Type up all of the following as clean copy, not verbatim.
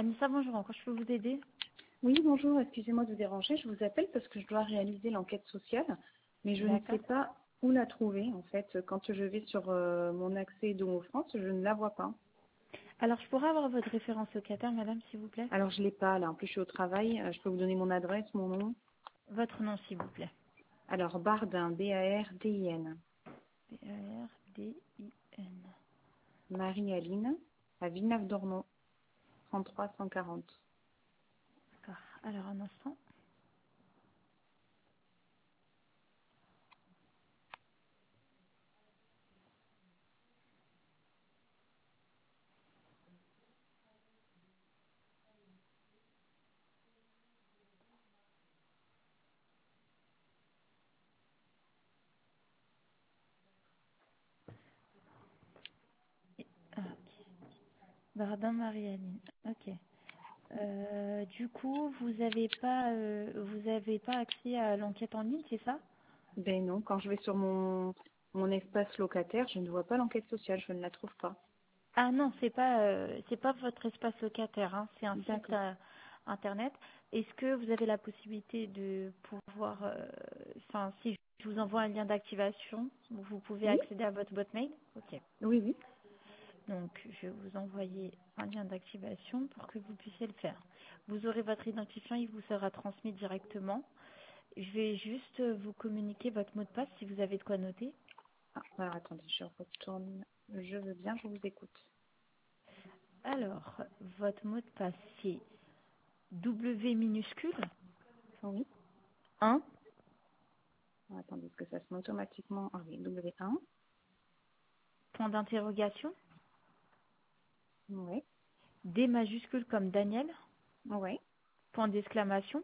Anissa, bonjour. Encore, je peux vous aider? Oui, bonjour, excusez-moi de vous déranger. Je vous appelle parce que je dois réaliser l'enquête sociale, mais je ne sais D'accord. pas où la trouver. En fait, quand je vais sur mon accès Domo France, je ne la vois pas. Alors, je pourrais avoir votre référence locataire, madame, s'il vous plaît? Alors, je l'ai pas là. En plus, je suis au travail. Je peux vous donner mon adresse, mon nom. Votre nom, s'il vous plaît. Alors, Bardin, Bardin, Bardin. Marie-Aline, à Villeneuve-d'Ornon, 33 140. D'accord. Alors, un instant. Ah, ok. Bardin Marie-Aline. Ok. Du coup, vous avez pas accès à l'enquête en ligne, c'est ça? Ben non, quand je vais sur mon espace locataire, je ne vois pas l'enquête sociale. Je ne la trouve pas. Ah non, c'est pas votre espace locataire, hein, c'est un site D'accord. internet. Est-ce que vous avez la possibilité de pouvoir, enfin, si je vous envoie un lien d'activation, vous pouvez Oui, accéder à votre boîte mail? Ok. oui, oui. Donc, je vais vous envoyer un lien d'activation pour que vous puissiez le faire. Vous aurez votre identifiant, il vous sera transmis directement. Je vais juste vous communiquer votre mot de passe si vous avez de quoi noter. Ah, alors attendez, je retourne. Je veux bien, je vous écoute. Alors, votre mot de passe, c'est W minuscule Oui. 1, Ah, attendez, est-ce que ça se met automatiquement? Ah oui, W1. point d'interrogation, Oui. D majuscule comme Daniel, Oui. point d'exclamation,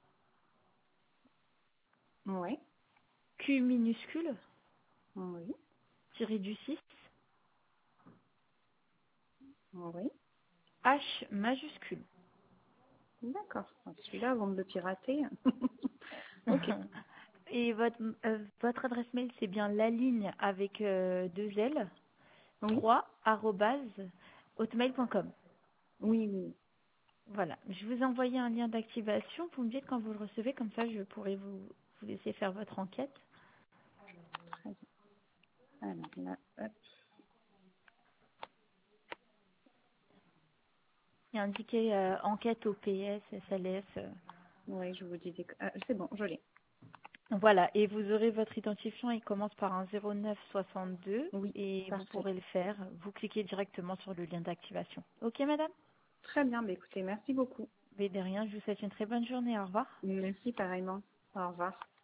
Oui. Q minuscule, Oui. tiré du 6, Oui. H majuscule. D'accord. Ah, celui-là, avant de le pirater. Ok. Et votre adresse mail, c'est bien la ligne avec deux L, Oui. 3 arrobase, hotmail.com. Oui, oui. Voilà, je vous ai envoyé un lien d'activation. Vous me dites quand vous le recevez, comme ça je pourrai vous laisser faire votre enquête. Très bien. Alors là, hop. Il y a indiqué enquête OPS, SLS. Oui, je vous disais que... Ah, c'est bon, je l'ai. Voilà, et vous aurez votre identifiant, il commence par un 0962 Oui, et vous parfait. pourrez le faire. Vous cliquez directement sur le lien d'activation. Ok, madame? Très bien. Bah, écoutez, merci beaucoup. Mais de rien, je vous souhaite une très bonne journée. Au revoir. Merci pareillement. Au revoir.